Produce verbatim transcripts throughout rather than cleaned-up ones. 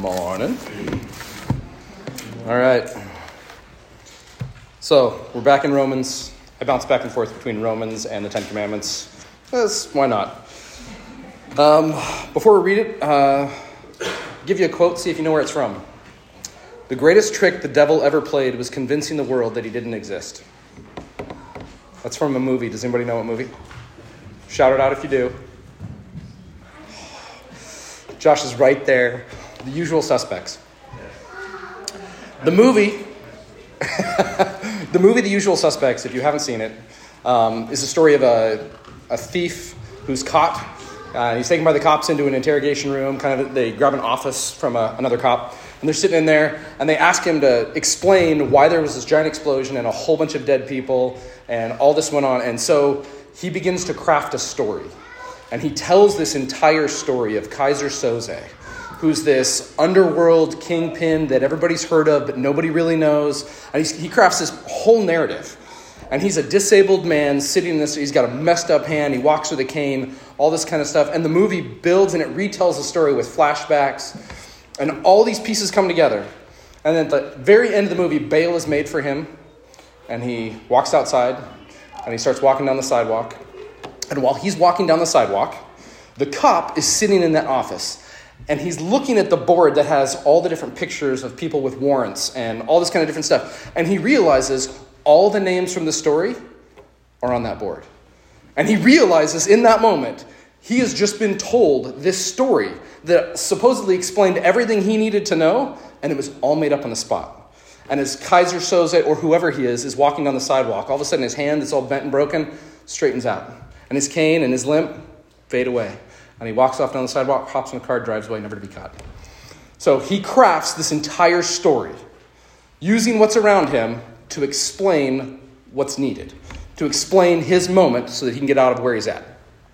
morning. All right. So, we're back in Romans. I bounce back and forth between Romans and the Ten Commandments. Yes, why not? Um, before we read it, uh, give you a quote, see if you know where it's from. The greatest trick the devil ever played was convincing the world that he didn't exist. That's from a movie. Does anybody know what movie? Shout it out if you do. Josh is right there. The Usual Suspects. The movie, the movie The Usual Suspects, if you haven't seen it, um, is a story of a, a thief who's caught. Uh, he's taken by the cops into an interrogation room. Kind of, they grab an office from a, another cop, and they're sitting in there, and they ask him to explain why there was this giant explosion and a whole bunch of dead people, and all this went on. And so he begins to craft a story. And he tells this entire story of Keyser Söze, who's this underworld kingpin that everybody's heard of, but nobody really knows. And he's, he crafts this whole narrative. And he's a disabled man sitting in this, he's got a messed up hand, he walks with a cane, all this kind of stuff. And the movie builds and it retells the story with flashbacks. And all these pieces come together. And then at the very end of the movie, bail is made for him. And he walks outside and he starts walking down the sidewalk. And while he's walking down the sidewalk, the cop is sitting in that office. And he's looking at the board that has all the different pictures of people with warrants and all this kind of different stuff. And he realizes all the names from the story are on that board. And he realizes in that moment, he has just been told this story that supposedly explained everything he needed to know. And it was all made up on the spot. And as Keyser Söze, or whoever he is, is walking down the sidewalk, all of a sudden his hand that's all bent and broken straightens out. And his cane and his limp fade away. And he walks off down the sidewalk, hops in a car, drives away, never to be caught. So he crafts this entire story using what's around him to explain what's needed, to explain his moment so that he can get out of where he's at.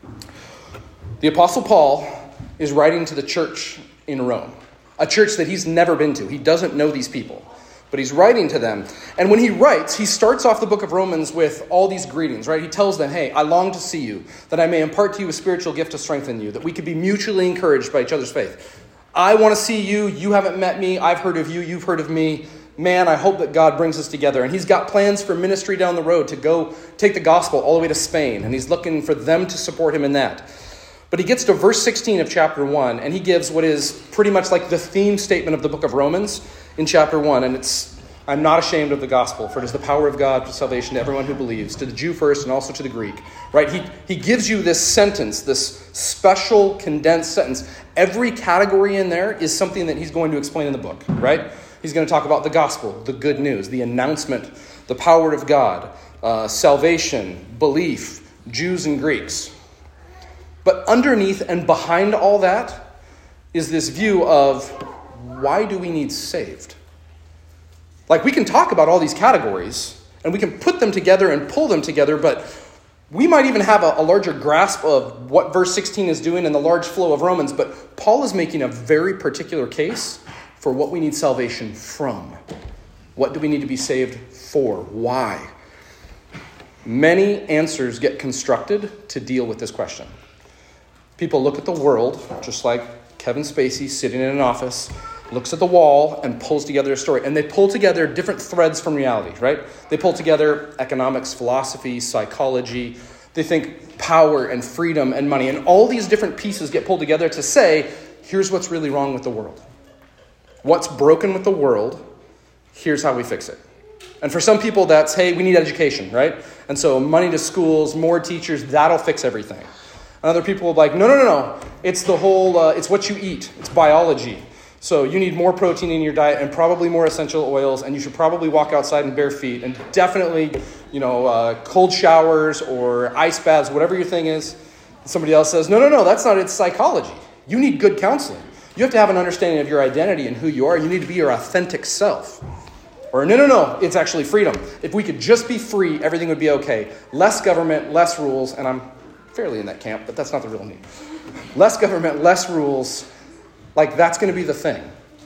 The Apostle Paul is writing to the church in Rome, a church that he's never been to. He doesn't know these people. But he's writing to them. And when he writes, he starts off the book of Romans with all these greetings, right? He tells them, hey, I long to see you, that I may impart to you a spiritual gift to strengthen you, that we could be mutually encouraged by each other's faith. I want to see you. You haven't met me. I've heard of you. You've heard of me. Man, I hope that God brings us together. And he's got plans for ministry down the road to go take the gospel all the way to Spain. And he's looking for them to support him in that. But he gets to verse sixteen of chapter one, and he gives what is pretty much like the theme statement of the book of Romans in chapter one. And it's, I'm not ashamed of the gospel, for it is the power of God for salvation to everyone who believes, to the Jew first and also to the Greek. Right? He, he gives you this sentence, this special condensed sentence. Every category in there is something that he's going to explain in the book. Right? He's going to talk about the gospel, the good news, the announcement, the power of God, uh, salvation, belief, Jews and Greeks. But underneath and behind all that is this view of, why do we need saved? Like, we can talk about all these categories and we can put them together and pull them together, but we might even have a, a larger grasp of what verse sixteen is doing in the large flow of Romans. But Paul is making a very particular case for what we need salvation from. What do we need to be saved for? Why? Many answers get constructed to deal with this question. People look at the world, just like Kevin Spacey sitting in an office, looks at the wall and pulls together a story. And they pull together different threads from reality, right? They pull together economics, philosophy, psychology. They think power and freedom and money. And all these different pieces get pulled together to say, here's what's really wrong with the world. What's broken with the world, here's how we fix it. And for some people, that's, hey, we need education, right? And so money to schools, more teachers, that'll fix everything. And other people will be like, no, no, no, no. It's the whole, uh, it's what you eat. It's biology. So you need more protein in your diet and probably more essential oils. And you should probably walk outside in bare feet. And definitely, you know, uh, cold showers or ice baths, whatever your thing is. Somebody else says, no, no, no, that's not, it's psychology. You need good counseling. You have to have an understanding of your identity and who you are. You need to be your authentic self. Or no, no, no, it's actually freedom. If we could just be free, everything would be okay. Less government, less rules. And I'm fairly in that camp, but that's not the real need. Less government, less rules, like that's going to be the thing.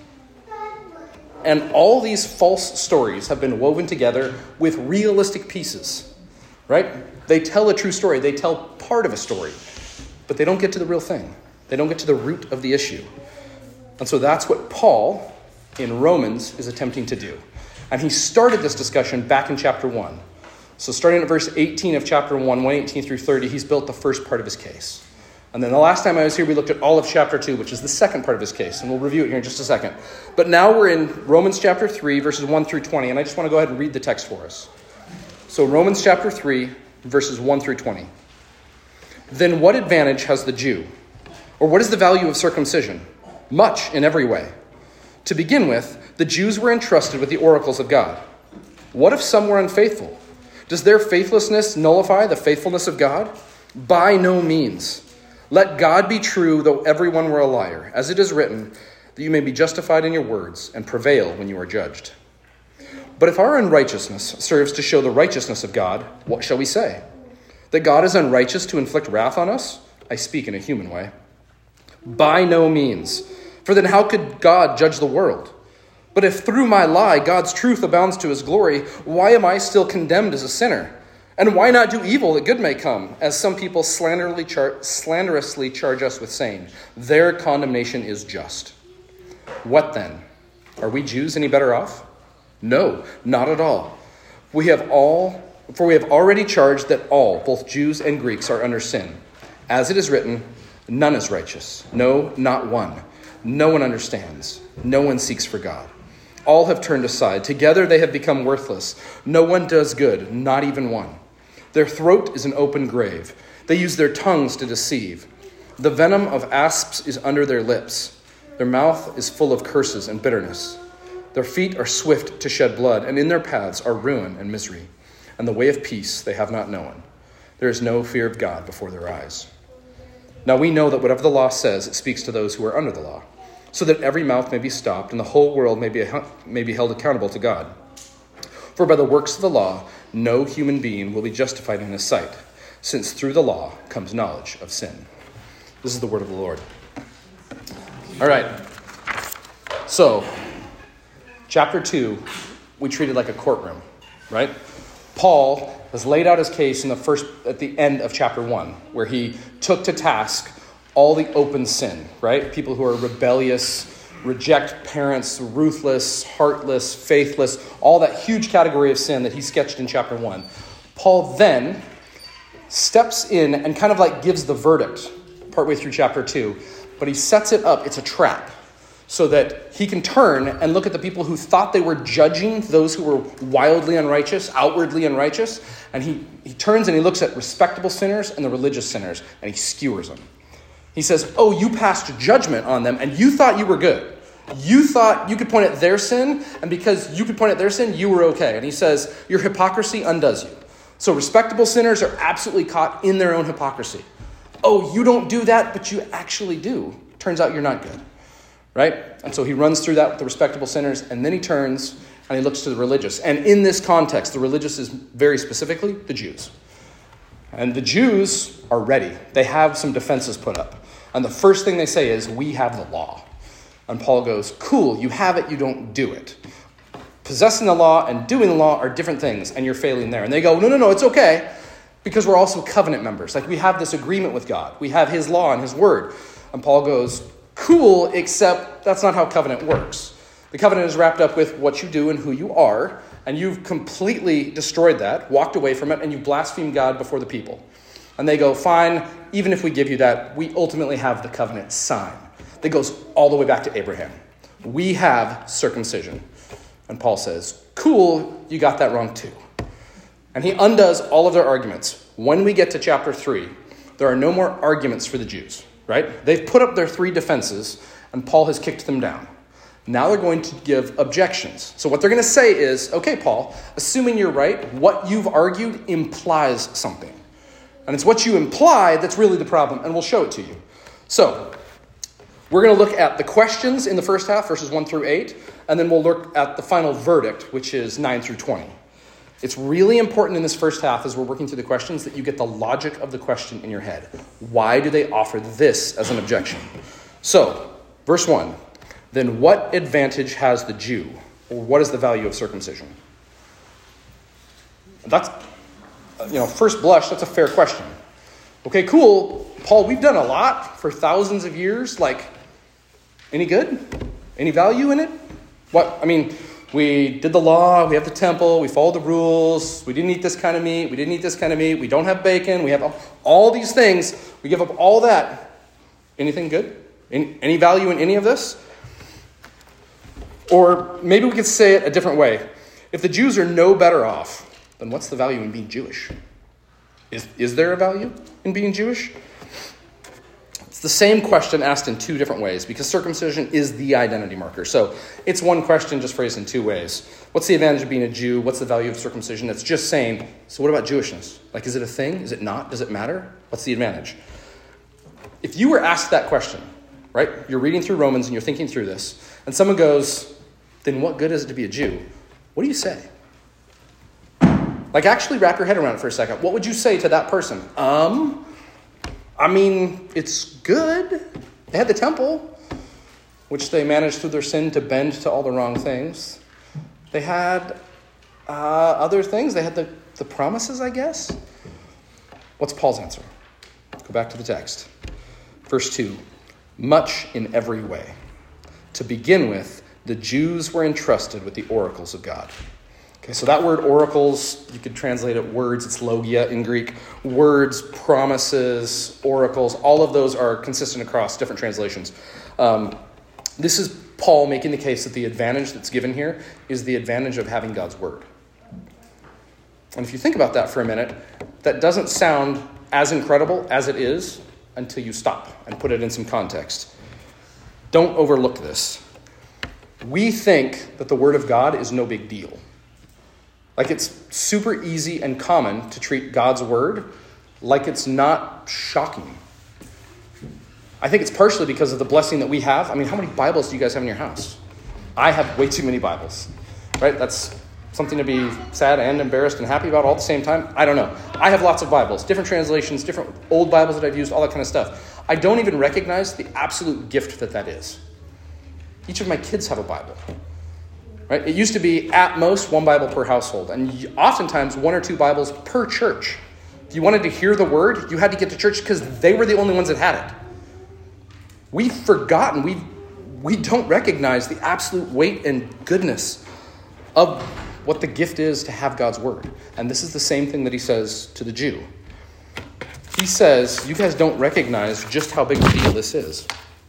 And all these false stories have been woven together with realistic pieces, right? They tell a true story. They tell part of a story, but they don't get to the real thing. They don't get to the root of the issue. And so that's what Paul in Romans is attempting to do. And he started this discussion back in chapter one. So starting at verse eighteen of chapter one, one eighteen through thirty, he's built the first part of his case. And then the last time I was here, we looked at all of chapter two, which is the second part of his case. And we'll review it here in just a second. But now we're in Romans chapter three, verses one through twenty. And I just want to go ahead and read the text for us. So Romans chapter three, verses one through twenty. Then what advantage has the Jew? Or what is the value of circumcision? Much in every way. To begin with, the Jews were entrusted with the oracles of God. What if some were unfaithful? Does their faithlessness nullify the faithfulness of God? By no means. Let God be true, though everyone were a liar, as it is written, that you may be justified in your words and prevail when you are judged. But if our unrighteousness serves to show the righteousness of God, what shall we say? That God is unrighteous to inflict wrath on us? I speak in a human way. By no means. For then how could God judge the world? But if through my lie God's truth abounds to his glory, why am I still condemned as a sinner? And why not do evil that good may come, as some people slanderously, char- slanderously charge us with saying, their condemnation is just. What then? Are we Jews any better off? No, not at all. We have all, for we have already charged that all, both Jews and Greeks, are under sin. As it is written, none is righteous. No, not one. No one understands. No one seeks for God. All have turned aside. Together they have become worthless. No one does good, not even one. Their throat is an open grave. They use their tongues to deceive. The venom of asps is under their lips. Their mouth is full of curses and bitterness. Their feet are swift to shed blood, and in their paths are ruin and misery. And the way of peace they have not known. There is no fear of God before their eyes. Now we know that whatever the law says, it speaks to those who are under the law, so that every mouth may be stopped and the whole world may be, may be held accountable to God. For by the works of the law, no human being will be justified in his sight, since through the law comes knowledge of sin. This is the word of the Lord. All right. So, chapter two, we treated like a courtroom, right? Paul has laid out his case in the first, at the end of chapter one, where he took to task all the open sin, right? People who are rebellious, reject parents, ruthless, heartless, faithless, all that huge category of sin that he sketched in chapter one. Paul then steps in and kind of like gives the verdict partway through chapter two, but he sets it up. It's a trap so that he can turn and look at the people who thought they were judging those who were wildly unrighteous, outwardly unrighteous, and he, he turns and he looks at respectable sinners and the religious sinners, and he skewers them. He says, oh, you passed judgment on them, and you thought you were good. You thought you could point at their sin, and because you could point at their sin, you were okay. And he says, your hypocrisy undoes you. So respectable sinners are absolutely caught in their own hypocrisy. Oh, you don't do that, but you actually do. Turns out you're not good, right? And so he runs through that with the respectable sinners, and then he turns and he looks to the religious. And in this context, the religious is very specifically the Jews. And the Jews are ready. They have some defenses put up. And the first thing they say is, we have the law. And Paul goes, cool, you have it, you don't do it. Possessing the law and doing the law are different things, and you're failing there. And they go, no, no, no, it's okay, because we're also covenant members. Like, we have this agreement with God. We have his law and his word. And Paul goes, cool, except that's not how covenant works. The covenant is wrapped up with what you do and who you are, and you've completely destroyed that, walked away from it, and you blaspheme God before the people. And they go, fine, even if we give you that, we ultimately have the covenant sign. That goes all the way back to Abraham. We have circumcision. And Paul says, cool, you got that wrong too. And he undoes all of their arguments. When we get to chapter three, there are no more arguments for the Jews, right? They've put up their three defenses, and Paul has kicked them down. Now they're going to give objections. So what they're going to say is, okay, Paul, assuming you're right, what you've argued implies something. And it's what you imply that's really the problem, and we'll show it to you. So, we're going to look at the questions in the first half, verses one through eight, and then we'll look at the final verdict, which is nine through twenty. It's really important in this first half, as we're working through the questions, that you get the logic of the question in your head. Why do they offer this as an objection? So, verse one, then what advantage has the Jew, or what is the value of circumcision? That's, you know, first blush, that's a fair question. Okay, cool. Paul, we've done a lot for thousands of years. Like, Any good? Any value in it? What, I mean, we did the law, we have the temple, we followed the rules, we didn't eat this kind of meat, we didn't eat this kind of meat, we don't have bacon, we have all these things, we give up all that. Anything good? Any, any value in any of this? Or maybe we could say it a different way. If the Jews are no better off, then what's the value in being Jewish? Is, is there a value in being Jewish? It's the same question asked in two different ways because circumcision is the identity marker. So it's one question just phrased in two ways. What's the advantage of being a Jew? What's the value of circumcision? It's just saying, so what about Jewishness? Like, is it a thing? Is it not? Does it matter? What's the advantage? If you were asked that question, right? You're reading through Romans and you're thinking through this, and someone goes, then what good is it to be a Jew? What do you say? Like, actually wrap your head around it for a second. What would you say to that person? Um, I mean, it's good. They had the temple, which they managed through their sin to bend to all the wrong things. They had uh, other things. They had the, the promises, I guess. What's Paul's answer? Go back to the text. Verse two, much in every way. To begin with, the Jews were entrusted with the oracles of God. Okay, so that word oracles, you could translate it words, it's logia in Greek. Words, promises, oracles, all of those are consistent across different translations. Um, this is Paul making the case that the advantage that's given here is the advantage of having God's word. And if you think about that for a minute, that doesn't sound as incredible as it is until you stop and put it in some context. Don't overlook this. We think that the word of God is no big deal. Like, it's super easy and common to treat God's word like it's not shocking. I think it's partially because of the blessing that we have. I mean, how many Bibles do you guys have in your house? I have way too many Bibles, right? That's something to be sad and embarrassed and happy about all at the same time. I don't know. I have lots of Bibles, different translations, different old Bibles that I've used, all that kind of stuff. I don't even recognize the absolute gift that that is. Each of my kids have a Bible. Right? It used to be at most one Bible per household, and oftentimes one or two Bibles per church. If you wanted to hear the word, you had to get to church because they were the only ones that had it. We've forgotten, we we don't recognize the absolute weight and goodness of what the gift is to have God's word. And this is the same thing that he says to the Jew. He says, you guys don't recognize just how big a deal this is.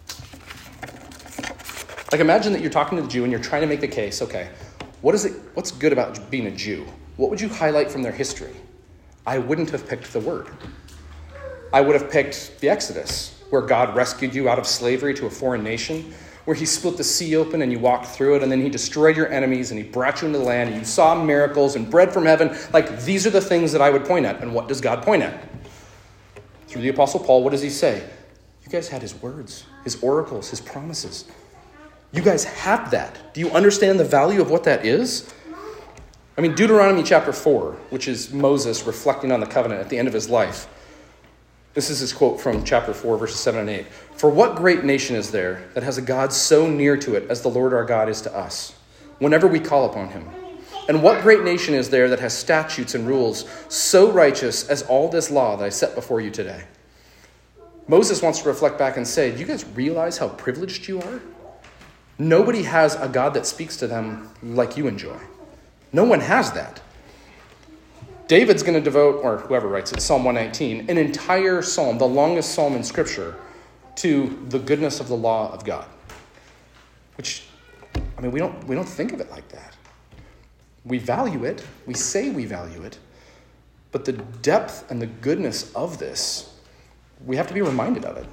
Like, imagine that you're talking to the Jew and you're trying to make the case, okay, what is it? What's good about being a Jew? What would you highlight from their history? I wouldn't have picked the word. I would have picked the Exodus, where God rescued you out of slavery to a foreign nation, where he split the sea open and you walked through it, and then he destroyed your enemies and he brought you into the land and you saw miracles and bread from heaven. Like, these are the things that I would point at. And what does God point at? Through the Apostle Paul, what does he say? You guys had his words, his oracles, his promises. You guys have that. Do you understand the value of what that is? I mean, Deuteronomy chapter four, which is Moses reflecting on the covenant at the end of his life. This is his quote from chapter four, verses seven and eight. For what great nation is there that has a God so near to it as the Lord our God is to us, whenever we call upon him? And what great nation is there that has statutes and rules so righteous as all this law that I set before you today? Moses wants to reflect back and say, do you guys realize how privileged you are? Nobody has a God that speaks to them like you enjoy. No one has that. David's going to devote, or whoever writes it, Psalm one nineteen, an entire psalm, the longest psalm in Scripture, to the goodness of the law of God. Which, I mean, we don't we don't think of it like that. We value it. We say we value it. But the depth and the goodness of this, we have to be reminded of it.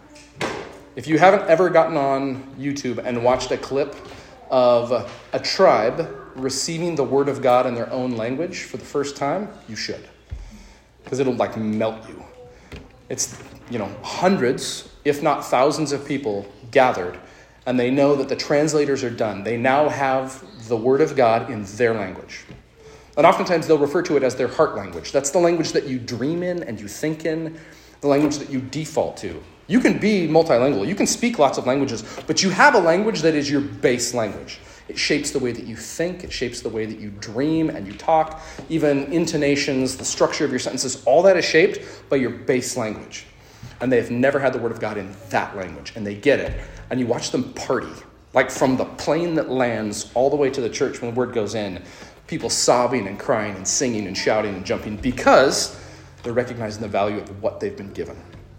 If you haven't ever gotten on YouTube and watched a clip of a tribe receiving the word of God in their own language for the first time, you should. Because it'll like melt you. It's, you know, hundreds, if not thousands of people gathered, and they know that the translators are done. They now have the word of God in their language. And oftentimes they'll refer to it as their heart language. That's the language that you dream in and you think in, the language that you default to. You can be multilingual. You can speak lots of languages, but you have a language that is your base language. It shapes the way that you think. It shapes the way that you dream and you talk. Even intonations, the structure of your sentences, all that is shaped by your base language. and they have never had the word of God in that language, and they get it. And you watch them party, like from the plane that lands all the way to the church when the word goes in, people sobbing and crying and singing and shouting and jumping because they're recognizing the value of what they've been given.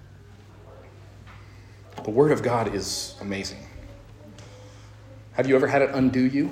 The word of God is amazing. Have you ever had it undo you?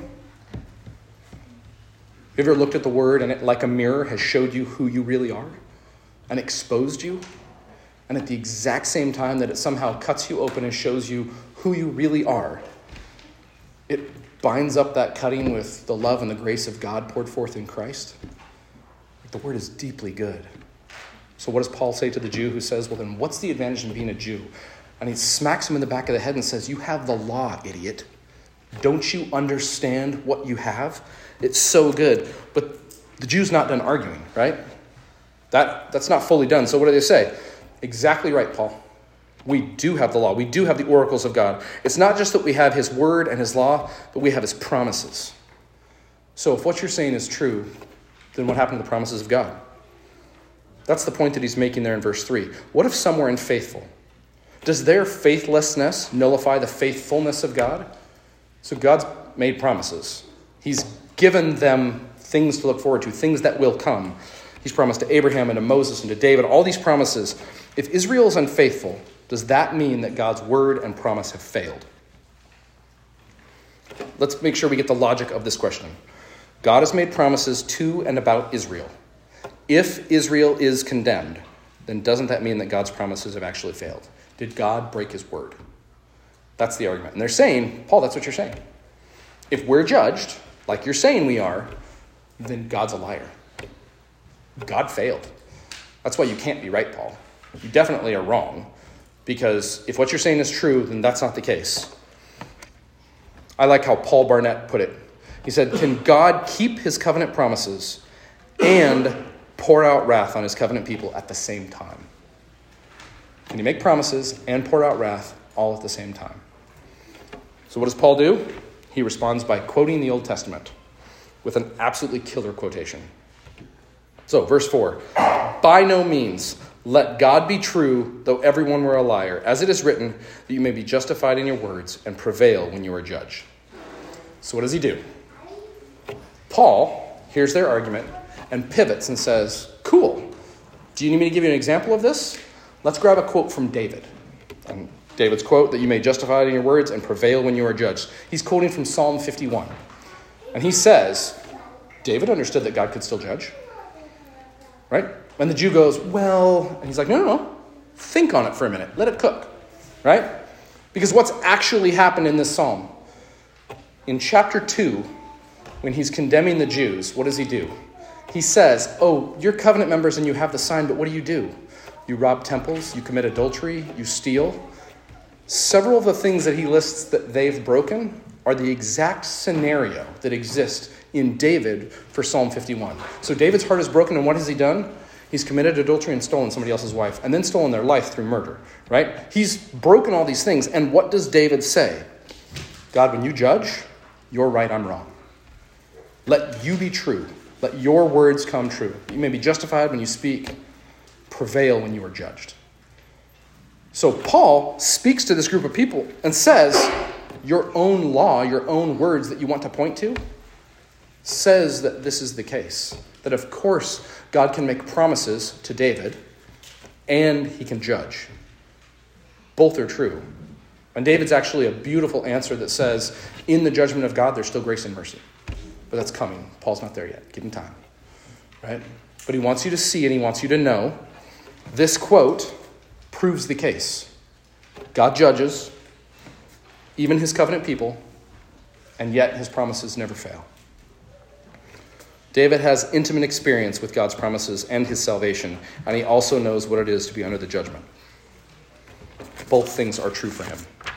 Have you ever looked at the word and it, like a mirror, has showed you who you really are and exposed you? And at the exact same time that it somehow cuts you open and shows you who you really are, it binds up that cutting with the love and the grace of God poured forth in Christ. The word is deeply good. So what does Paul say to the Jew who says, well, then what's the advantage in being a Jew? And he smacks him in the back of the head and says, you have the law, idiot. Don't you understand what you have? It's so good. But the Jew's not done arguing, right? That, that's not fully done. So what do they say? Exactly right, Paul. We do have the law. We do have the oracles of God. It's not just that we have his word and his law, but we have his promises. So if what you're saying is true, then what happened to the promises of God? That's the point that he's making there in verse three. What if some were unfaithful? Does their faithlessness nullify the faithfulness of God? So God's made promises. He's given them things to look forward to, things that will come. He's promised to Abraham and to Moses and to David, all these promises. If Israel is unfaithful, does that mean that God's word and promise have failed? Let's make sure we get the logic of this question. God has made promises to and about Israel. If Israel is condemned, then doesn't that mean that God's promises have actually failed? Did God break his word? That's the argument. And they're saying, Paul, that's what you're saying. If we're judged, like you're saying we are, then God's a liar. God failed. That's why you can't be right, Paul. You definitely are wrong, because if what you're saying is true, then that's not the case. I like how Paul Barnett put it. He said, can God keep his covenant promises and pour out wrath on his covenant people at the same time? Can he make promises and pour out wrath all at the same time? So what does Paul do? He responds by quoting the Old Testament with an absolutely killer quotation. So, verse four, by no means let God be true, though everyone were a liar, as it is written, that you may be justified in your words and prevail when you are judged. So what does he do? Paul hears their argument and pivots and says, cool. Do you need me to give you an example of this? Let's grab a quote from David. And David's quote, that you may justify in your words and prevail when you are judged. He's quoting from Psalm fifty-one. And he says, David understood that God could still judge. Right? And the Jew goes, well, and he's like, no, no, no. Think on it for a minute. Let it cook. Right? Because what's actually happened in this psalm? In chapter two, when he's condemning the Jews, what does he do? He says, oh, you're covenant members and you have the sign, but what do you do? You rob temples, you commit adultery, you steal. Several of the things that he lists that they've broken are the exact scenario that exists in David for Psalm fifty-one. So David's heart is broken, and what has he done? He's committed adultery and stolen somebody else's wife, and then stolen their life through murder, right? He's broken all these things, and what does David say? God, when you judge, you're right, I'm wrong. Let you be true. Let your words come true. You may be justified when you speak. Prevail when you are judged. So Paul speaks to this group of people and says, your own law, your own words that you want to point to, says that this is the case. That of course God can make promises to David and he can judge. Both are true. And David's actually a beautiful answer that says, in the judgment of God, there's still grace and mercy. But that's coming. Paul's not there yet. Give him time. Right? But he wants you to see and he wants you to know this quote proves the case. God judges, even his covenant people, and yet his promises never fail. David has intimate experience with God's promises and his salvation, and he also knows what it is to be under the judgment. Both things are true for him.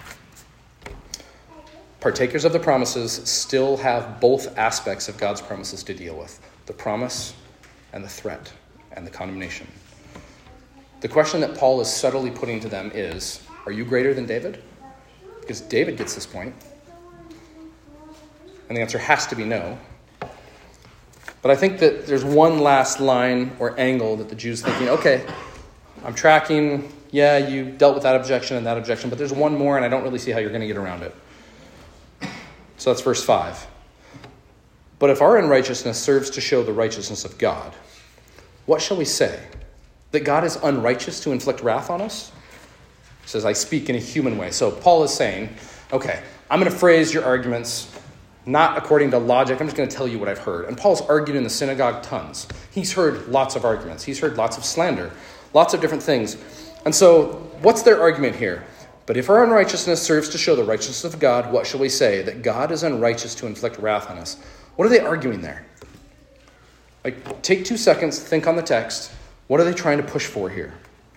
Partakers of the promises still have both aspects of God's promises to deal with, the promise and the threat and the condemnation. The question that Paul is subtly putting to them is, are you greater than David? Because David gets this point. And the answer has to be no. But I think that there's one last line or angle that the Jews thinking, okay, I'm tracking, Yeah, you dealt with that objection and that objection, but there's one more, and I don't really see how you're going to get around it. So that's verse five. But if our unrighteousness serves to show the righteousness of God, what shall we say? That God is unrighteous to inflict wrath on us? He says, I speak in a human way. So Paul is saying, okay, I'm going to phrase your arguments not according to logic. I'm just going to tell you what I've heard. And Paul's argued in the synagogue tons. He's heard lots of arguments. He's heard lots of slander, lots of different things. And so what's their argument here? But if our unrighteousness serves to show the righteousness of God, what shall we say? That God is unrighteous to inflict wrath on us. What are they arguing there? Like, take two seconds, think on the text. What are they trying to push for here?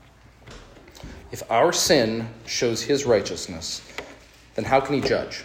If our sin shows his righteousness, then how can he judge?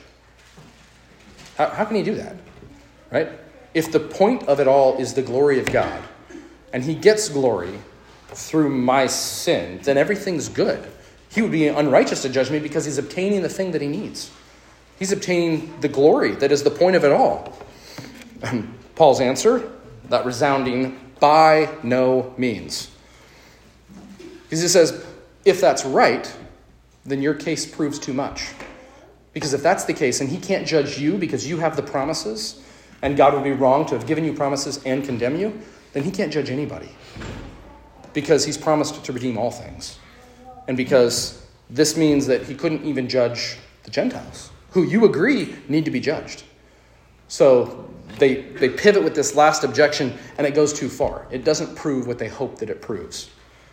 How, how can he do that? Right? If the point of it all is the glory of God, and he gets glory through my sin, then everything's good. He would be unrighteous to judge me because he's obtaining the thing that he needs. He's obtaining the glory that is the point of it all. And Paul's answer, that resounding, by no means. Because he says, if that's right, then your case proves too much. Because if that's the case, and he can't judge you because you have the promises, and God would be wrong to have given you promises and condemn you, then he can't judge anybody. Because he's promised to redeem all things. And because this means that he couldn't even judge the Gentiles, who you agree need to be judged. So they they pivot with this last objection, and it goes too far. It doesn't prove what they hope that it proves.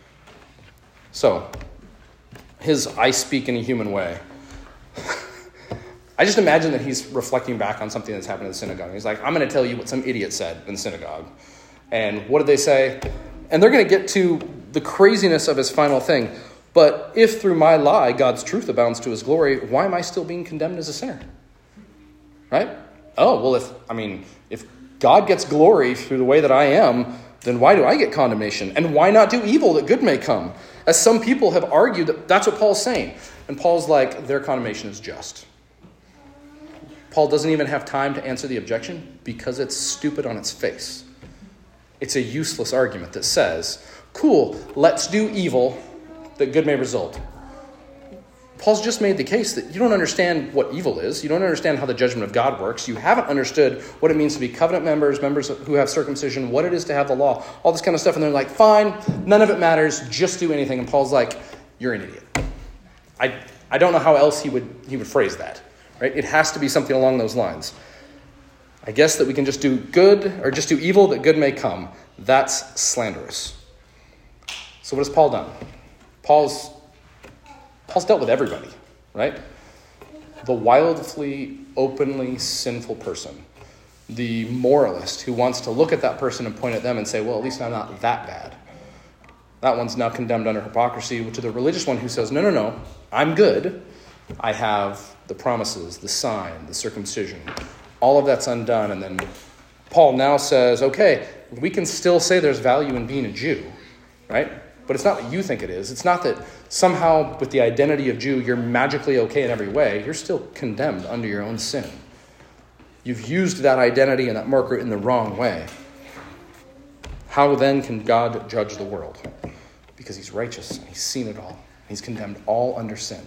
So, his I speak in a human way. I just imagine that he's reflecting back on something that's happened in the synagogue. He's like, I'm going to tell you what some idiot said in the synagogue. And what did they say? And they're going to get to the craziness of his final thing. But if through my lie God's truth abounds to his glory, why am I still being condemned as a sinner? Right? Oh, well, if, I mean, if God gets glory through the way that I am, then why do I get condemnation? And why not do evil that good may come? As some people have argued that that's what Paul's saying. And Paul's like, their condemnation is just. Paul doesn't even have time to answer the objection because it's stupid on its face. It's a useless argument that says, cool, let's do evil that good may result. Paul's just made the case that you don't understand what evil is. You don't understand how the judgment of God works. You haven't understood what it means to be covenant members, members who have circumcision, what it is to have the law, all this kind of stuff. And they're like, fine, none of it matters. Just do anything. And Paul's like, you're an idiot. I I don't know how else he would he would phrase that. Right? It has to be something along those lines. I guess that we can just do good or just do evil that good may come. That's slanderous. So what has Paul done? Paul's Paul's dealt with everybody, right? The wildly, openly sinful person. The moralist who wants to look at that person and point at them and say, well, at least I'm not that bad. That one's now condemned under hypocrisy. To the religious one who says, no, no, no, I'm good. I have the promises, the sign, the circumcision. All of that's undone. And then Paul now says, okay, we can still say there's value in being a Jew, right? But it's not what you think it is. It's not that somehow with the identity of Jew, you're magically okay in every way. You're still condemned under your own sin. You've used that identity and that marker in the wrong way. How then can God judge the world? Because he's righteous and he's seen it all. He's condemned all under sin.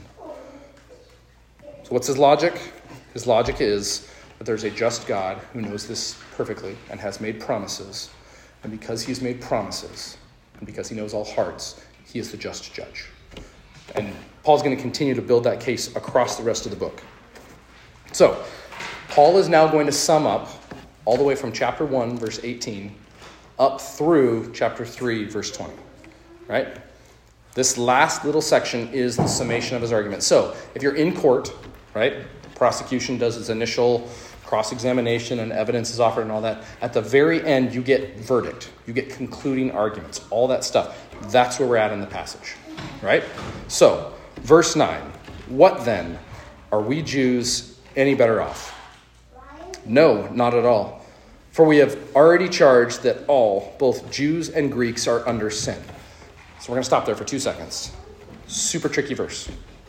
So what's his logic? His logic is that there's a just God who knows this perfectly and has made promises. And because he's made promises, and because he knows all hearts, he is the just judge. And Paul's going to continue to build that case across the rest of the book. So, Paul is now going to sum up all the way from chapter one, verse eighteen, up through chapter three, verse twenty. Right? This last little section is the summation of his argument. So, if you're in court, right, the prosecution does its initial cross-examination and evidence is offered and all that. At the very end, you get verdict. You get concluding arguments, all that stuff. That's where we're at in the passage, right? So, verse nine. What then? Are we Jews any better off? No, not at all. For we have already charged that all, both Jews and Greeks, are under sin. So we're going to stop there for two seconds. Super tricky verse.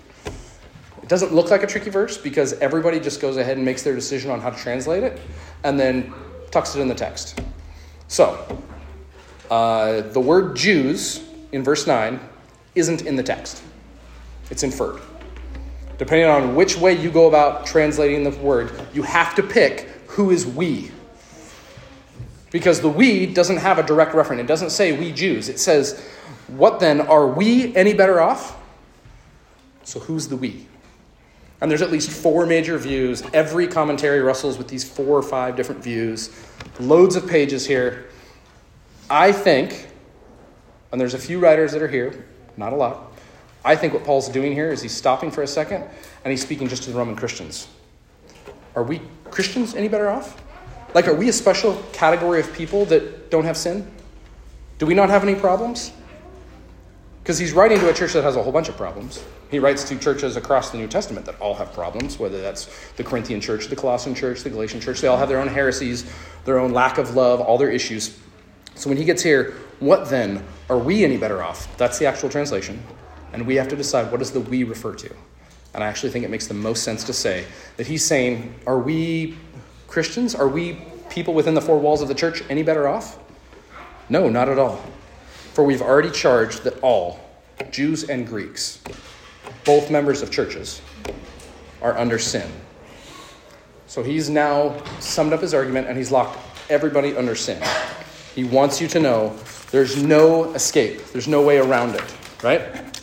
It doesn't look like a tricky verse because everybody just goes ahead and makes their decision on how to translate it and then tucks it in the text. So, uh, the word Jews in verse nine isn't in the text. It's inferred. Depending on which way you go about translating the word, you have to pick who is we. Because the we doesn't have a direct reference. It doesn't say we Jews. It says, what then? Are we any better off? So who's the we? And there's at least four major views. Every commentary wrestles with these four or five different views. Loads of pages here. I think, and there's a few writers that are here, not a lot. I think what Paul's doing here is he's stopping for a second and he's speaking just to the Roman Christians. Are we Christians any better off? Like, are we a special category of people that don't have sin? Do we not have any problems? Because he's writing to a church that has a whole bunch of problems. He writes to churches across the New Testament that all have problems, whether that's the Corinthian church, the Colossian church, the Galatian church. They all have their own heresies, their own lack of love, all their issues. So when he gets here, what then? Are we any better off? That's the actual translation. And we have to decide, what does the we refer to? And I actually think it makes the most sense to say that he's saying, are we Christians? Are we people within the four walls of the church any better off? No, not at all. For we've already charged that all, Jews and Greeks, both members of churches, are under sin. So he's now summed up his argument and he's locked everybody under sin. He wants you to know there's no escape. There's no way around it, right?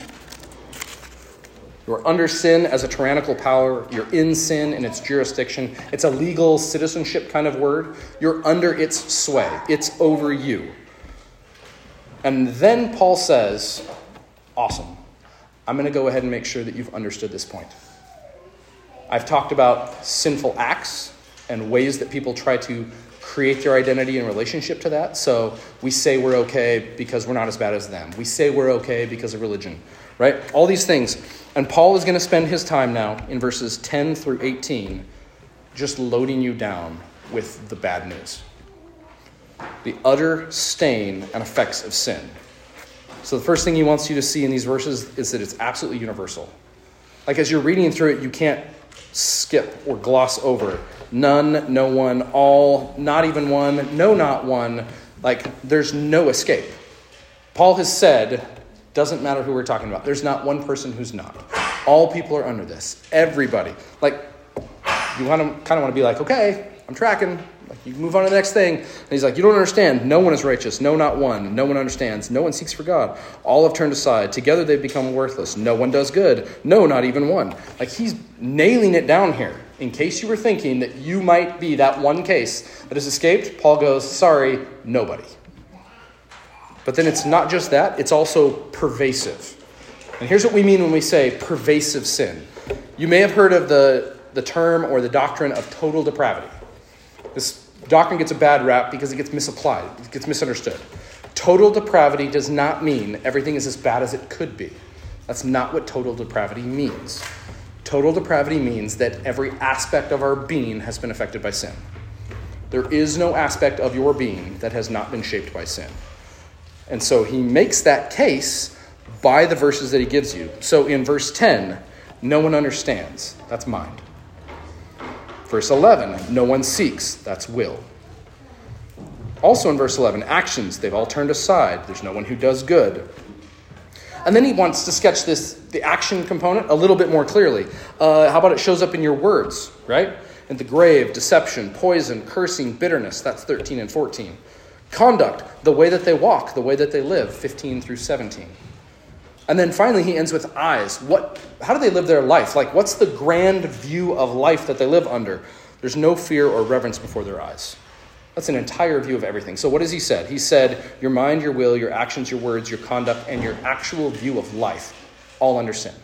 You're under sin as a tyrannical power. You're in sin in its jurisdiction. It's a legal citizenship kind of word. You're under its sway. It's over you. And then Paul says, awesome. I'm going to go ahead and make sure that you've understood this point. I've talked about sinful acts and ways that people try to create their identity in relationship to that. So we say we're okay because we're not as bad as them. We say we're okay because of religion, right? All these things. And Paul is going to spend his time now in verses ten through eighteen just loading you down with the bad news. The utter stain and effects of sin. So the first thing he wants you to see in these verses is that it's absolutely universal. Like as you're reading through it, you can't skip or gloss over. None, no one, all, not even one, no, not one. Like there's no escape. Paul has said, doesn't matter who we're talking about. There's not one person who's not. All people are under this. Everybody. Like you want to kind of want to be like, okay, I'm tracking. Like you move on to the next thing. And he's like, you don't understand. No one is righteous. No, not one. No one understands. No one seeks for God. All have turned aside. Together they've become worthless. No one does good. No, not even one. Like he's nailing it down here. In case you were thinking that you might be that one case that has escaped, Paul goes, sorry, nobody. But then it's not just that. It's also pervasive. And here's what we mean when we say pervasive sin. You may have heard of the, the term or the doctrine of total depravity. This doctrine gets a bad rap because it gets misapplied. It gets misunderstood. Total depravity does not mean everything is as bad as it could be. That's not what total depravity means. Total depravity means that every aspect of our being has been affected by sin. There is no aspect of your being that has not been shaped by sin. And so he makes that case by the verses that he gives you. So in verse ten, no one understands. That's mind. Verse eleven, no one seeks. That's will. Also in verse eleven, actions, they've all turned aside. There's no one who does good. And then he wants to sketch this, the action component, a little bit more clearly. Uh, how about it shows up in your words, right? In the grave, deception, poison, cursing, bitterness. That's thirteen and fourteen. Conduct, the way that they walk, the way that they live, fifteen through seventeen. And then finally he ends with eyes. What? How do they live their life? Like, what's the grand view of life that they live under? There's no fear or reverence before their eyes. That's an entire view of everything. So what has he said? He said your mind, your will, your actions, your words, your conduct, and your actual view of life, all under sin.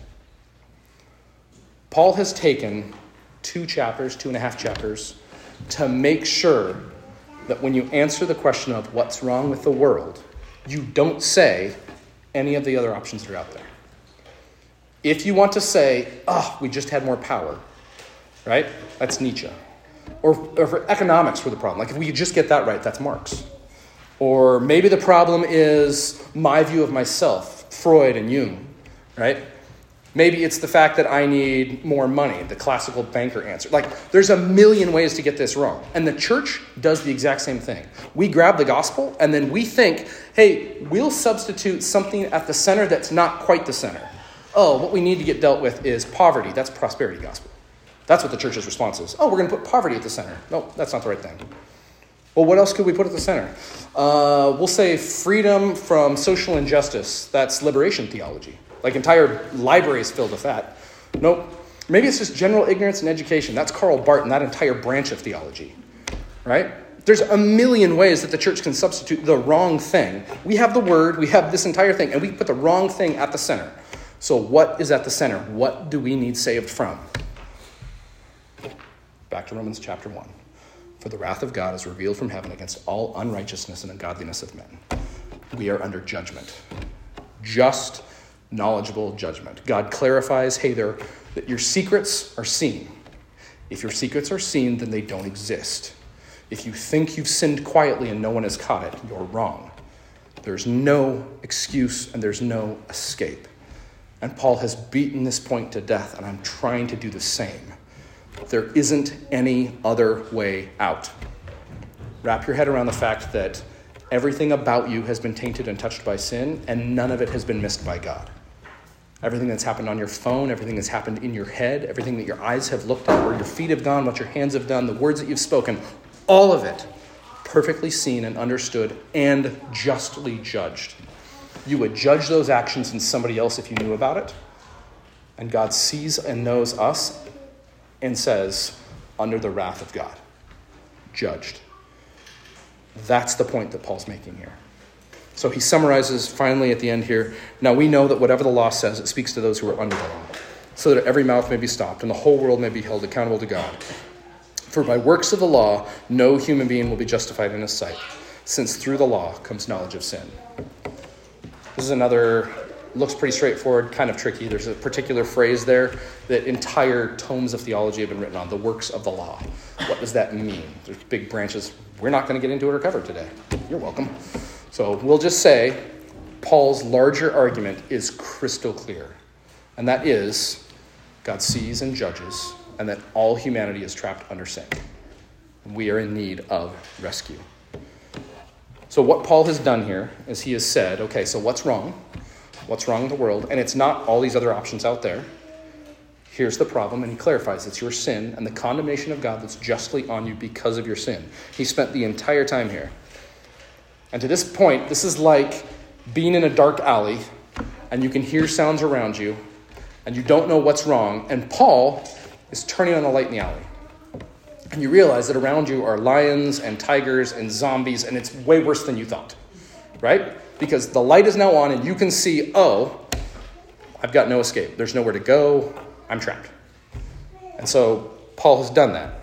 Paul has taken two chapters, two and a half chapters, to make sure that when you answer the question of what's wrong with the world, you don't say any of the other options that are out there. If you want to say, oh, we just had more power, right? That's Nietzsche. Or, or for economics were the problem. Like if we could just get that right, that's Marx. Or maybe the problem is my view of myself, Freud and Jung, right? Maybe it's the fact that I need more money, the classical banker answer. Like, there's a million ways to get this wrong. And the church does the exact same thing. We grab the gospel, and then we think, hey, we'll substitute something at the center that's not quite the center. Oh, what we need to get dealt with is poverty. That's prosperity gospel. That's what the church's response is. Oh, we're going to put poverty at the center. No, that's not the right thing. Well, what else could we put at the center? Uh, we'll say freedom from social injustice. That's liberation theology. Like, entire libraries filled with that. Nope. Maybe it's just general ignorance and education. That's Karl Barth, that entire branch of theology. Right? There's a million ways that the church can substitute the wrong thing. We have the word, we have this entire thing, and we put the wrong thing at the center. So what is at the center? What do we need saved from? Back to Romans chapter one. For the wrath of God is revealed from heaven against all unrighteousness and ungodliness of men. We are under judgment. Just knowledgeable judgment. God clarifies, hey there, that your secrets are seen. If your secrets are seen, then they don't exist. If you think you've sinned quietly and no one has caught it, you're wrong. There's no excuse and there's no escape. And Paul has beaten this point to death, and I'm trying to do the same. There isn't any other way out. Wrap your head around the fact that everything about you has been tainted and touched by sin, and none of it has been missed by God. Everything that's happened on your phone, everything that's happened in your head, everything that your eyes have looked at, where your feet have gone, what your hands have done, the words that you've spoken, all of it perfectly seen and understood and justly judged. You would judge those actions in somebody else if you knew about it. And God sees and knows us and says, under the wrath of God, judged. That's the point that Paul's making here. So he summarizes finally at the end here, now we know that whatever the law says, it speaks to those who are under the law, so that every mouth may be stopped and the whole world may be held accountable to God. For by works of the law, no human being will be justified in his sight, since through the law comes knowledge of sin. This is another, looks pretty straightforward, kind of tricky. There's a particular phrase there that entire tomes of theology have been written on, the works of the law. What does that mean? There's big branches. We're not going to get into it or cover it today. You're welcome. So we'll just say Paul's larger argument is crystal clear. And that is God sees and judges, and that all humanity is trapped under sin. We are in need of rescue. So what Paul has done here is he has said, okay, so what's wrong? What's wrong with the world? And it's not all these other options out there. Here's the problem, and he clarifies it's your sin and the condemnation of God that's justly on you because of your sin. He spent the entire time here. And to this point, this is like being in a dark alley, and you can hear sounds around you, and you don't know what's wrong, and Paul is turning on the light in the alley. And you realize that around you are lions and tigers and zombies, and it's way worse than you thought, right? Because the light is now on, and you can see, oh, I've got no escape. There's nowhere to go. I'm trapped. And so Paul has done that.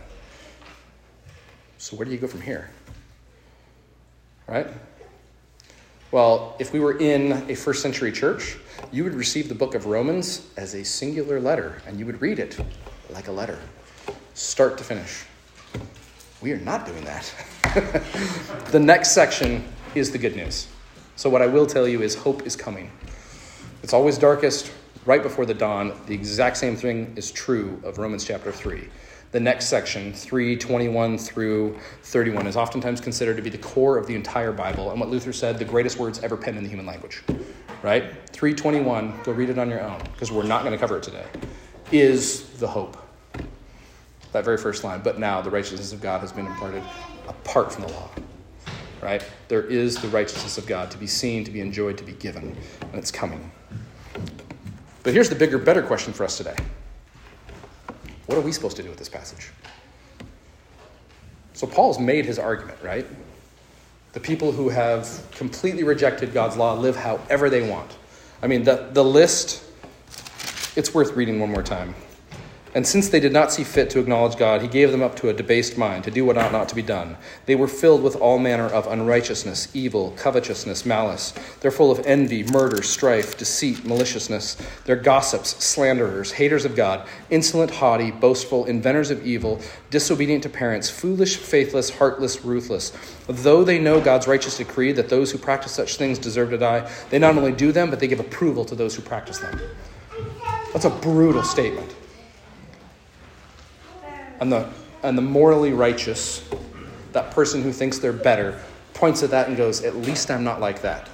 So where do you go from here? Right? Well, if we were in a first century church, you would receive the book of Romans as a singular letter, and you would read it like a letter, start to finish. We are not doing that. The next section is the good news. So what I will tell you is hope is coming. It's always darkest right before the dawn. The exact same thing is true of Romans chapter three. The next section, three twenty-one through thirty-one, is oftentimes considered to be the core of the entire Bible, and what Luther said, the greatest words ever penned in the human language. Right? three twenty-one, go read it on your own, because we're not going to cover it today, is the hope. That very first line, but now the righteousness of God has been imparted apart from the law. Right? There is the righteousness of God to be seen, to be enjoyed, to be given, and it's coming. But here's the bigger, better question for us today. What are we supposed to do with this passage? So Paul's made his argument, right? The people who have completely rejected God's law live however they want. I mean, the, the list, it's worth reading one more time. And since they did not see fit to acknowledge God, he gave them up to a debased mind to do what ought not to be done. They were filled with all manner of unrighteousness, evil, covetousness, malice. They're full of envy, murder, strife, deceit, maliciousness. They're gossips, slanderers, haters of God, insolent, haughty, boastful, inventors of evil, disobedient to parents, foolish, faithless, heartless, ruthless. Though they know God's righteous decree that those who practice such things deserve to die, they not only do them, but they give approval to those who practice them. That's a brutal statement. And the, and the morally righteous, that person who thinks they're better, points at that and goes, at least I'm not like that.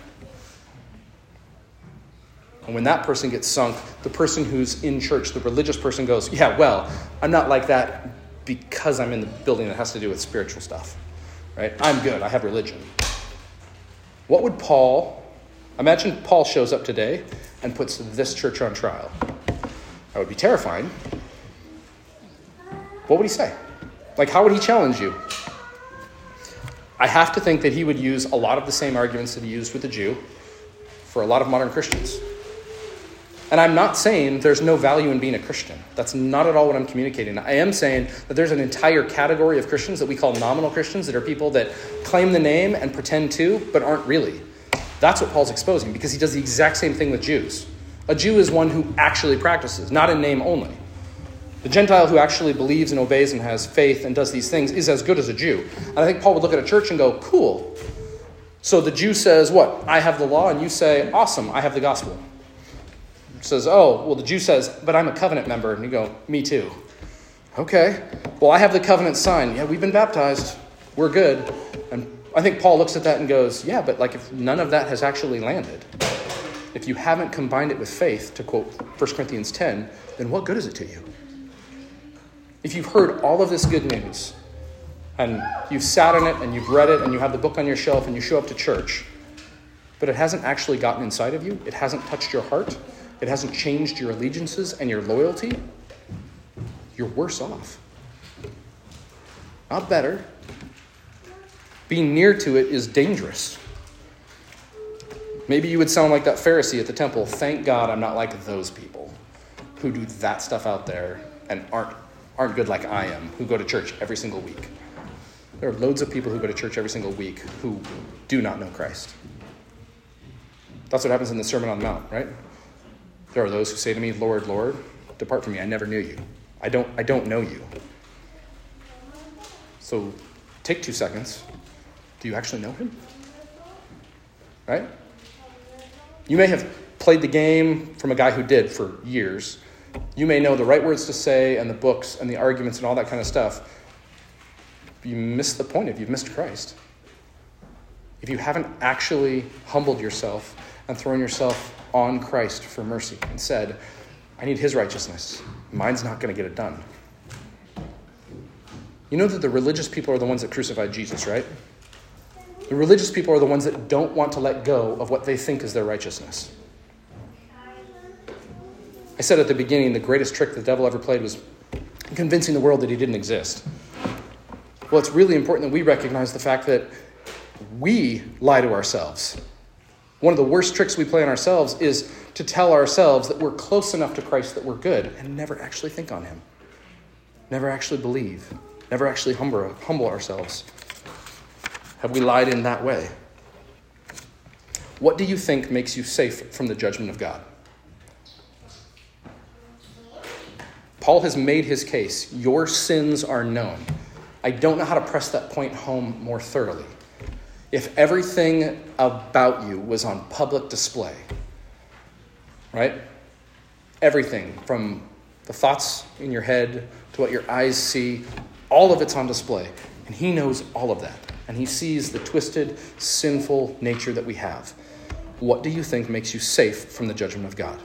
And when that person gets sunk, the person who's in church, the religious person goes, yeah, well, I'm not like that because I'm in the building that has to do with spiritual stuff. Right? I'm good. I have religion. What would Paul, imagine Paul shows up today and puts this church on trial. That would be terrifying. What would he say? Like, how would he challenge you? I have to think that he would use a lot of the same arguments that he used with the Jew for a lot of modern Christians. And I'm not saying there's no value in being a Christian. That's not at all what I'm communicating. I am saying that there's an entire category of Christians that we call nominal Christians, that are people that claim the name and pretend to, but aren't really. That's what Paul's exposing, because he does the exact same thing with Jews. A Jew is one who actually practices, not in name only. The Gentile who actually believes and obeys and has faith and does these things is as good as a Jew. And I think Paul would look at a church and go, cool. So the Jew says, what? I have the law, and you say, awesome, I have the gospel. Says, oh, well, the Jew says, but I'm a covenant member. And you go, me too. Okay. Well, I have the covenant sign. Yeah, we've been baptized. We're good. And I think Paul looks at that and goes, yeah, but like if none of that has actually landed, if you haven't combined it with faith, to quote First Corinthians ten, then what good is it to you? If you've heard all of this good news and you've sat on it and you've read it and you have the book on your shelf and you show up to church, but it hasn't actually gotten inside of you, it hasn't touched your heart, it hasn't changed your allegiances and your loyalty, you're worse off. Not better. Being near to it is dangerous. Maybe you would sound like that Pharisee at the temple. Thank God I'm not like those people who do that stuff out there and aren't aren't good like I am, who go to church every single week. There are loads of people who go to church every single week who do not know Christ. That's what happens in the Sermon on the Mount, right? There are those who say to me, Lord, Lord, depart from me. I never knew you. I don't, I don't know you. So take two seconds. Do you actually know him? Right? You may have played the game from a guy who did for years. You may know the right words to say and the books and the arguments and all that kind of stuff. You missed the point if you've missed Christ. If you haven't actually humbled yourself and thrown yourself on Christ for mercy and said, I need his righteousness. Mine's not going to get it done. You know that the religious people are the ones that crucified Jesus, right? The religious people are the ones that don't want to let go of what they think is their righteousness. I said at the beginning, the greatest trick the devil ever played was convincing the world that he didn't exist. Well, it's really important that we recognize the fact that we lie to ourselves. One of the worst tricks we play on ourselves is to tell ourselves that we're close enough to Christ that we're good and never actually think on him. Never actually believe. Never actually humble, humble ourselves. Have we lied in that way? What do you think makes you safe from the judgment of God? Paul has made his case. Your sins are known. I don't know how to press that point home more thoroughly. If everything about you was on public display, right? Everything from the thoughts in your head to what your eyes see, all of it's on display. And he knows all of that. And he sees the twisted, sinful nature that we have. What do you think makes you safe from the judgment of God?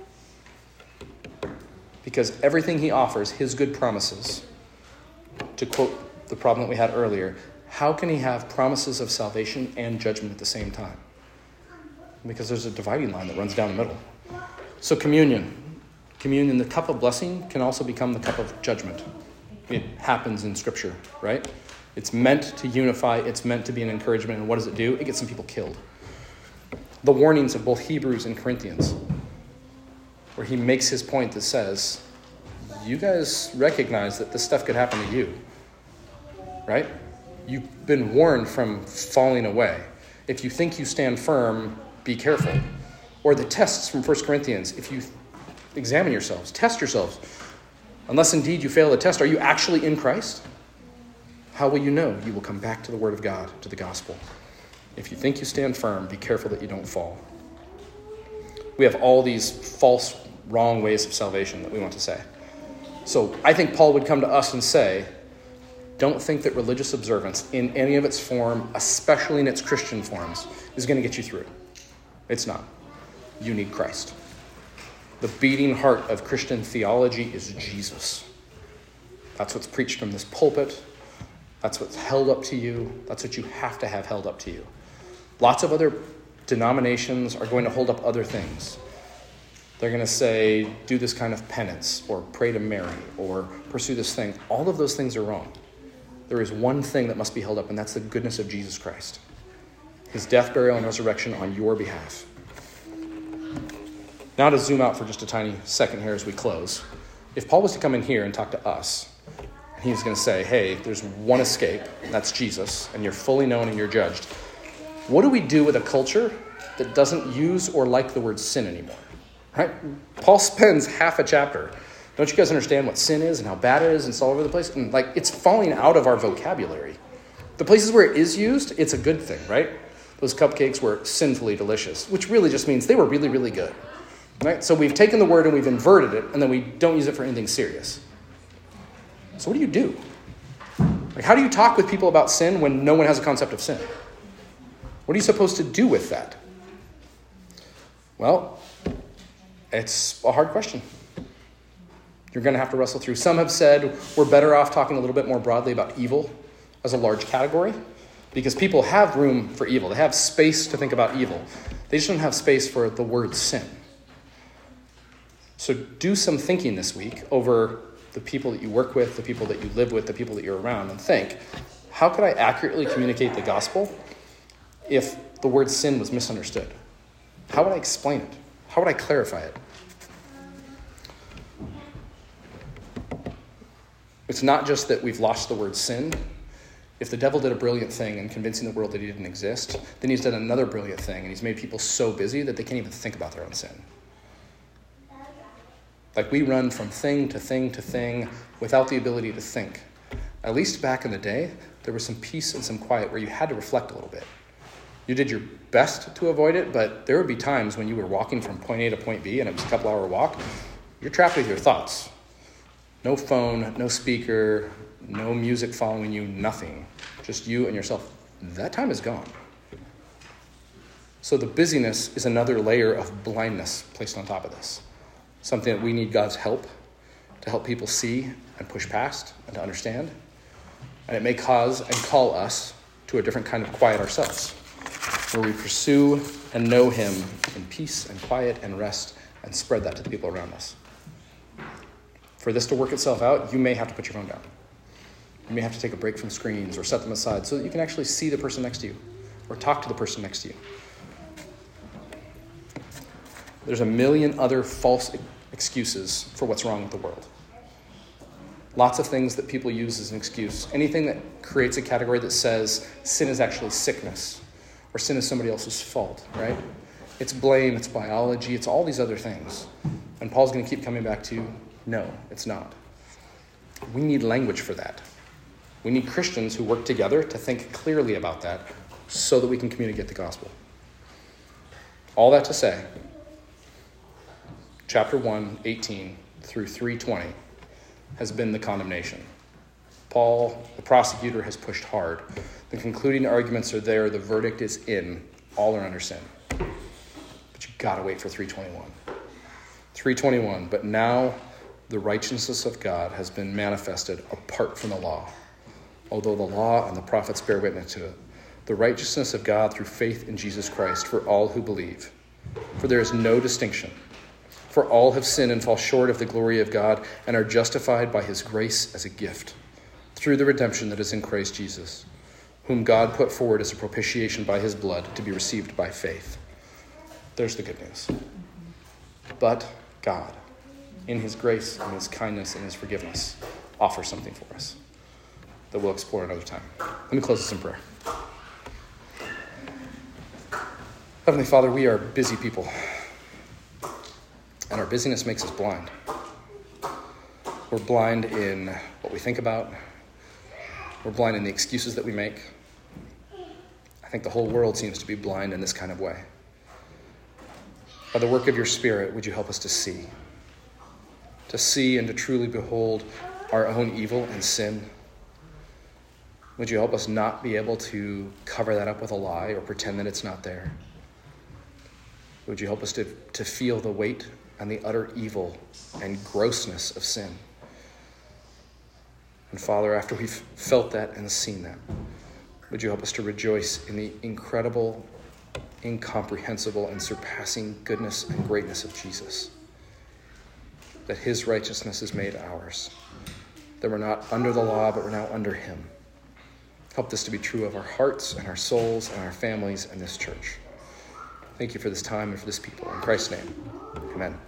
Because everything he offers, his good promises, to quote the problem that we had earlier, how can he have promises of salvation and judgment at the same time? Because there's a dividing line that runs down the middle. So communion. Communion, the cup of blessing, can also become the cup of judgment. It happens in Scripture, right? It's meant to unify. It's meant to be an encouragement. And what does it do? It gets some people killed. The warnings of both Hebrews and Corinthians, where he makes his point that says, you guys recognize that this stuff could happen to you, right? You've been warned from falling away. If you think you stand firm, be careful. Or the tests from First Corinthians, if you examine yourselves, test yourselves. Unless indeed you fail the test, are you actually in Christ? How will you know? You will come back to the Word of God, to the gospel. If you think you stand firm, be careful that you don't fall. We have all these false wrong ways of salvation that we want to say. So I think Paul would come to us and say, don't think that religious observance in any of its form, especially in its Christian forms, is going to get you through. It's not. You need Christ. The beating heart of Christian theology is Jesus. That's what's preached from this pulpit. That's what's held up to you. That's what you have to have held up to you. Lots of other denominations are going to hold up other things. They're going to say, do this kind of penance, or pray to Mary, or pursue this thing. All of those things are wrong. There is one thing that must be held up, and that's the goodness of Jesus Christ. His death, burial, and resurrection on your behalf. Now to zoom out for just a tiny second here as we close. If Paul was to come in here and talk to us, and he's going to say, hey, there's one escape, and that's Jesus, and you're fully known and you're judged. What do we do with a culture that doesn't use or like the word sin anymore? Right? Paul spends half a chapter. Don't you guys understand what sin is and how bad it is and it's all over the place? And like, it's falling out of our vocabulary. The places where it is used, it's a good thing, right? Those cupcakes were sinfully delicious, which really just means they were really, really good. Right? So we've taken the word and we've inverted it, and then we don't use it for anything serious. So what do you do? Like, how do you talk with people about sin when no one has a concept of sin? What are you supposed to do with that? Well, it's a hard question. You're going to have to wrestle through. Some have said we're better off talking a little bit more broadly about evil as a large category, because people have room for evil. They have space to think about evil. They just don't have space for the word sin. So do some thinking this week over the people that you work with, the people that you live with, the people that you're around, and think, how could I accurately communicate the gospel if the word sin was misunderstood? How would I explain it? How would I clarify it? It's not just that we've lost the word sin. If the devil did a brilliant thing in convincing the world that he didn't exist, then he's done another brilliant thing, and he's made people so busy that they can't even think about their own sin. Like, we run from thing to thing to thing without the ability to think. At least back in the day, there was some peace and some quiet where you had to reflect a little bit. You did your best to avoid it, but there would be times when you were walking from point A to point B and it was a couple hour walk. You're trapped with your thoughts. No phone, no speaker, no music following you, nothing. Just you and yourself. That time is gone. So the busyness is another layer of blindness placed on top of this. Something that we need God's help to help people see and push past and to understand. And it may cause and call us to a different kind of quiet ourselves, where we pursue and know him in peace and quiet and rest and spread that to the people around us. For this to work itself out, you may have to put your phone down. You may have to take a break from screens or set them aside so that you can actually see the person next to you or talk to the person next to you. There's a million other false excuses for what's wrong with the world. Lots of things that people use as an excuse. Anything that creates a category that says sin is actually sickness or sin is somebody else's fault, right? It's blame, it's biology, it's all these other things. And Paul's going to keep coming back to, no, it's not. We need language for that. We need Christians who work together to think clearly about that so that we can communicate the gospel. All that to say, chapter one, eighteen through three twenty has been the condemnation. Paul, the prosecutor, has pushed hard. The concluding arguments are there. The verdict is in. All are under sin. But you gotta wait for three twenty-one. three twenty-one, but now the righteousness of God has been manifested apart from the law. Although the law and the prophets bear witness to it. The righteousness of God through faith in Jesus Christ for all who believe. For there is no distinction. For all have sinned and fall short of the glory of God and are justified by his grace as a gift through the redemption that is in Christ Jesus, whom God put forward as a propitiation by his blood to be received by faith. There's the good news. But God, in his grace and his kindness and his forgiveness, offers something for us that we'll explore another time. Let me close this in prayer. Heavenly Father, we are busy people. And our busyness makes us blind. We're blind in what we think about. We're blind in the excuses that we make. I think the whole world seems to be blind in this kind of way. By the work of your Spirit, would you help us to see? to see and to truly behold our own evil and sin? Would you help us not be able to cover that up with a lie or pretend that it's not there? Would you help us to, to feel the weight and the utter evil and grossness of sin? And Father, after we've felt that and seen that, would you help us to rejoice in the incredible, incomprehensible, and surpassing goodness and greatness of Jesus? That his righteousness is made ours. That we're not under the law, but we're now under him. Help this to be true of our hearts and our souls and our families and this church. Thank you for this time and for this people. In Christ's name, amen.